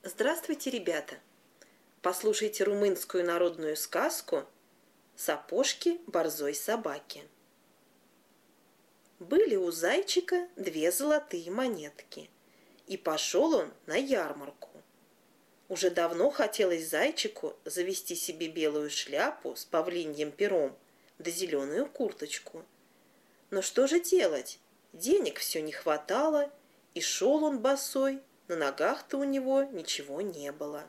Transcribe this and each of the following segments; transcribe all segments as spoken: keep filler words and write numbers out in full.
Здравствуйте, ребята! Послушайте румынскую народную сказку «Сапожки борзой собаки». Были у зайчика две золотые монетки, и пошел он на ярмарку. Уже давно хотелось зайчику завести себе белую шляпу с павлиньим пером да зеленую курточку. Но что же делать? Денег все не хватало, и шел он босой, на ногах-то у него ничего не было.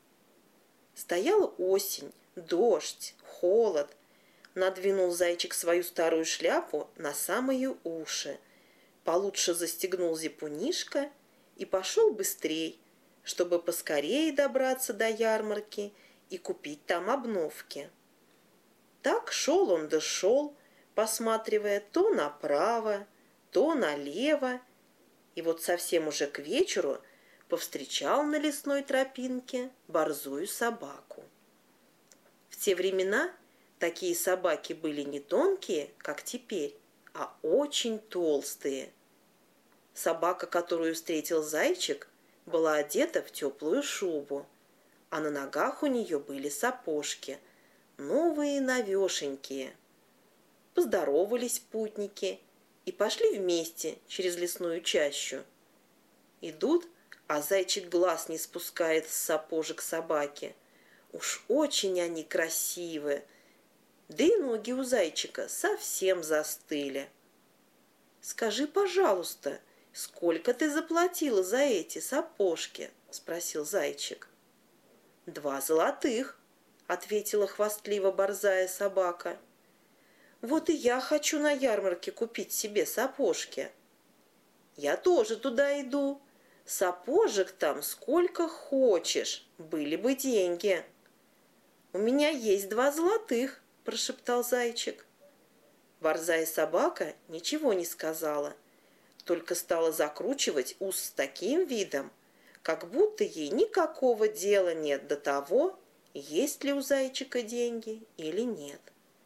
Стояла осень, дождь, холод. Надвинул зайчик свою старую шляпу на самые уши, получше застегнул зипунишко и пошел быстрей, чтобы поскорее добраться до ярмарки и купить там обновки. Так шел он да шел, посматривая то направо, то налево, и вот совсем уже к вечеру повстречал на лесной тропинке борзую собаку. В те времена такие собаки были не тонкие, как теперь, а очень толстые. Собака, которую встретил зайчик, была одета в теплую шубу, а на ногах у нее были сапожки, новые новешенькие. Поздоровались путники и пошли вместе через лесную чащу. Идут, а зайчик глаз не спускает с сапожек собаки. Уж очень они красивые, да и ноги у зайчика совсем застыли. «Скажи, пожалуйста, сколько ты заплатила за эти сапожки?» – спросил зайчик. «Два золотых», – ответила хвастливо борзая собака. «Вот и я хочу на ярмарке купить себе сапожки». «Я тоже туда иду. Сапожек там сколько хочешь, были бы деньги». «У меня есть два золотых», – прошептал зайчик. Борзая собака ничего не сказала, только стала закручивать ус с таким видом, как будто ей никакого дела нет до того, есть ли у зайчика деньги или нет.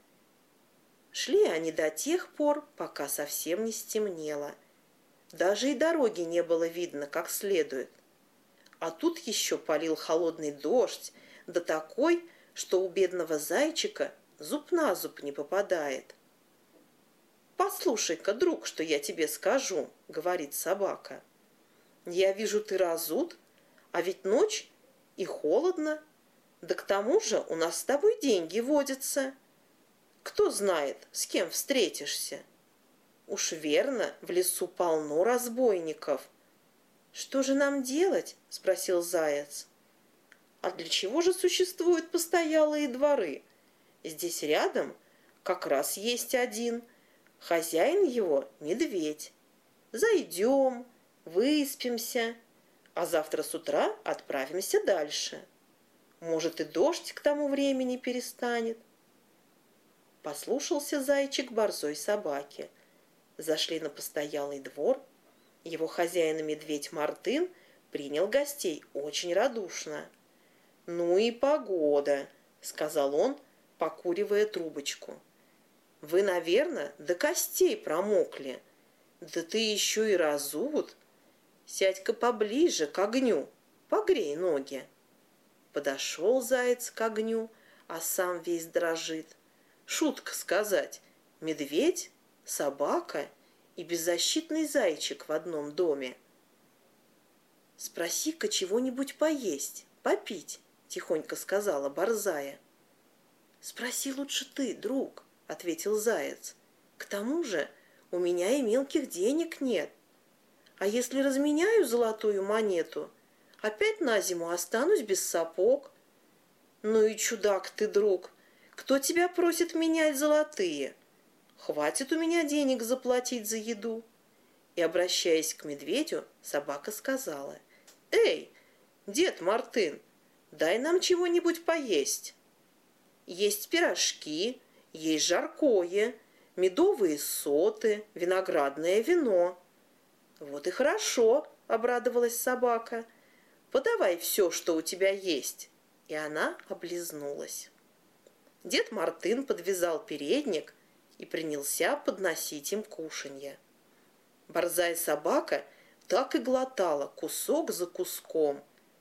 Шли они до тех пор, пока совсем не стемнело. Даже и дороги не было видно как следует. А тут еще полил холодный дождь, да такой, что у бедного зайчика зуб на зуб не попадает. «Послушай-ка, друг, что я тебе скажу», — говорит собака. «Я вижу, ты разут, а ведь ночь и холодно, да к тому же у нас с тобой деньги водятся. Кто знает, с кем встретишься? Уж верно, в лесу полно разбойников». «Что же нам делать?» – спросил заяц. «А для чего же существуют постоялые дворы? Здесь рядом как раз есть один. Хозяин его – медведь. Зайдем, выспимся, а завтра с утра отправимся дальше. Может, и дождь к тому времени перестанет». Послушался зайчик борзой собаки. Зашли на постоялый двор. Его хозяин медведь Мартын принял гостей очень радушно. «Ну и погода», — сказал он, покуривая трубочку. «Вы, наверное, до костей промокли. Да ты еще и разут. Сядь-ка поближе к огню, погрей ноги». Подошел заяц к огню, а сам весь дрожит. Шутка сказать, медведь, собака и беззащитный зайчик в одном доме. «Спроси-ка чего-нибудь поесть, попить», — тихонько сказала борзая. «Спроси лучше ты, друг», — ответил заяц. «К тому же у меня и мелких денег нет. А если разменяю золотую монету, опять на зиму останусь без сапог». «Ну и чудак ты, друг, кто тебя просит менять золотые? Хватит у меня денег заплатить за еду». И, обращаясь к медведю, собака сказала: «Эй, дед Мартын, дай нам чего-нибудь поесть. Есть пирожки, есть жаркое, медовые соты, виноградное вино». «Вот и хорошо», — обрадовалась собака. «Подавай все, что у тебя есть». И она облизнулась. Дед Мартын подвязал передник и принялся подносить им кушанье. Борзая собака так и глотала кусок за куском,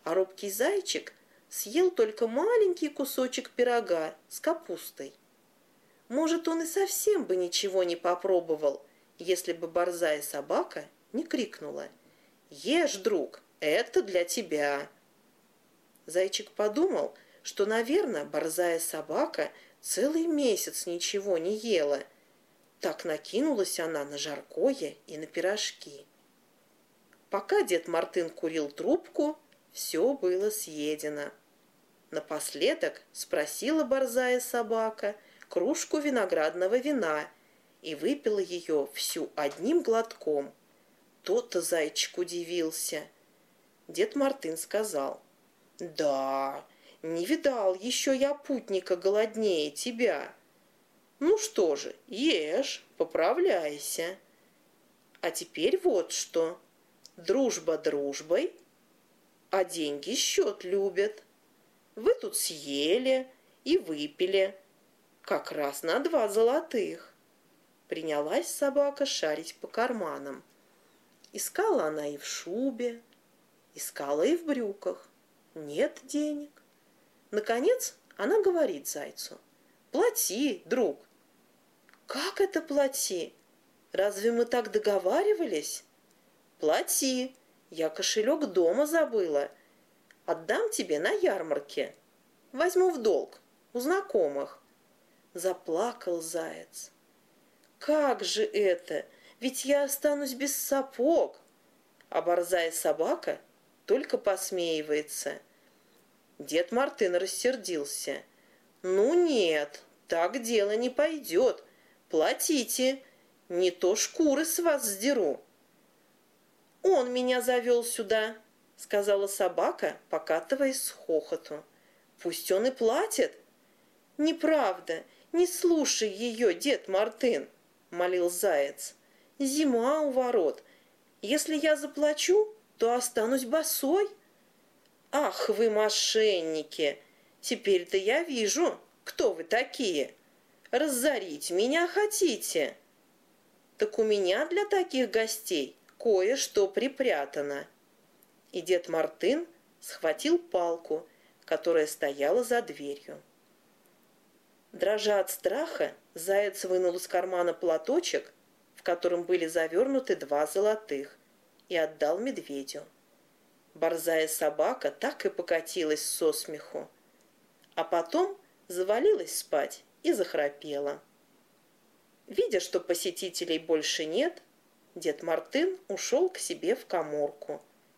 а робкий зайчик съел только маленький кусочек пирога с капустой. Может, он и совсем бы ничего не попробовал, если бы борзая собака не крикнула: «Ешь, друг, это для тебя!» Зайчик подумал, что, наверное, борзая собака целый месяц ничего не ела. Так накинулась она на жаркое и на пирожки. Пока дед Мартын курил трубку, все было съедено. Напоследок спросила борзая собака кружку виноградного вина и выпила ее всю одним глотком. То-то зайчик удивился. Дед Мартын сказал: «Да, не видал еще я путника голоднее тебя. Ну что же, ешь, поправляйся. А теперь вот что. Дружба дружбой, а деньги счет любят. Вы тут съели и выпили, как раз на два золотых». Принялась собака шарить по карманам. Искала она и в шубе, искала и в брюках. Нет денег. Наконец она говорит зайцу: «Плати, друг». «Как это плати? Разве мы так договаривались?» «Плати, я кошелек дома забыла. Отдам тебе на ярмарке. Возьму в долг у знакомых». Заплакал заяц. «Как же это? Ведь я останусь без сапог». А борзая собака только посмеивается. Дед Мартын рассердился. «Ну нет, так дело не пойдет. Платите, не то шкуры с вас сдеру». «Он меня завел сюда», — сказала собака, покатываясь с хохоту. «Пусть он и платит». «Неправда, не слушай ее, дед Мартын», — молил заяц. «Зима у ворот. Если я заплачу, то останусь босой». «Ах вы, мошенники! Теперь-то я вижу, кто вы такие. Разорить меня хотите? Так у меня для таких гостей кое-что припрятано». И дед Мартын схватил палку, которая стояла за дверью. Дрожа от страха, заяц вынул из кармана платочек, в котором были завернуты два золотых, и отдал медведю. Борзая собака так и покатилась со смеху, а потом завалилась спать и захрапела. Видя, что посетителей больше нет, дед Мартын ушел к себе в каморку.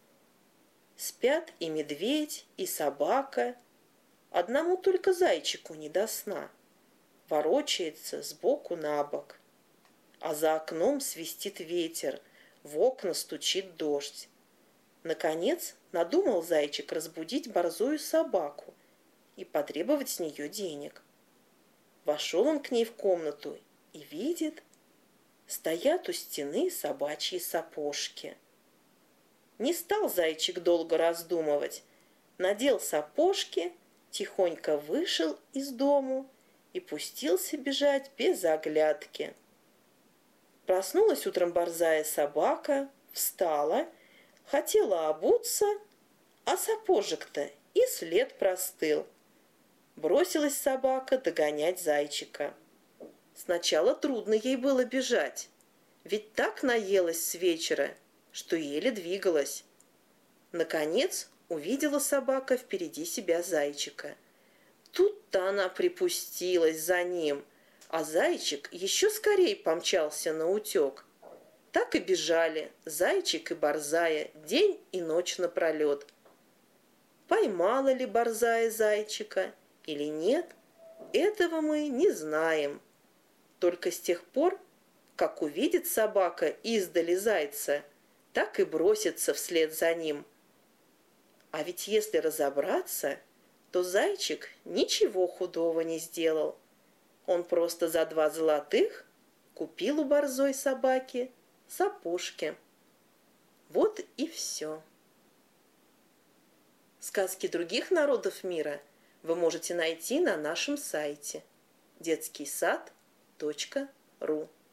Спят и медведь, и собака. Одному только зайчику не до сна. Ворочается сбоку на бок. А за окном свистит ветер, в окна стучит дождь. Наконец надумал зайчик разбудить борзую собаку и потребовать с нее денег. Вошел он к ней в комнату и видит, стоят у стены собачьи сапожки. Не стал зайчик долго раздумывать, надел сапожки, тихонько вышел из дому и пустился бежать без оглядки. Проснулась утром борзая собака, встала, хотела обуться, а сапожек-то и след простыл. Бросилась собака догонять зайчика. Сначала трудно ей было бежать, ведь так наелась с вечера, что еле двигалась. Наконец увидела собака впереди себя зайчика. Тут-то она припустилась за ним, а зайчик еще скорее помчался наутек. Так и бежали зайчик и борзая день и ночь напролет. Поймала ли борзая зайчика или нет, этого мы не знаем. Только с тех пор, как увидит собака издали зайца, так и бросится вслед за ним. А ведь если разобраться, то зайчик ничего худого не сделал. Он просто за два золотых купил у борзой собаки сапожки. Вот и все. Сказки других народов мира вы можете найти на нашем сайте детский сад точка ру.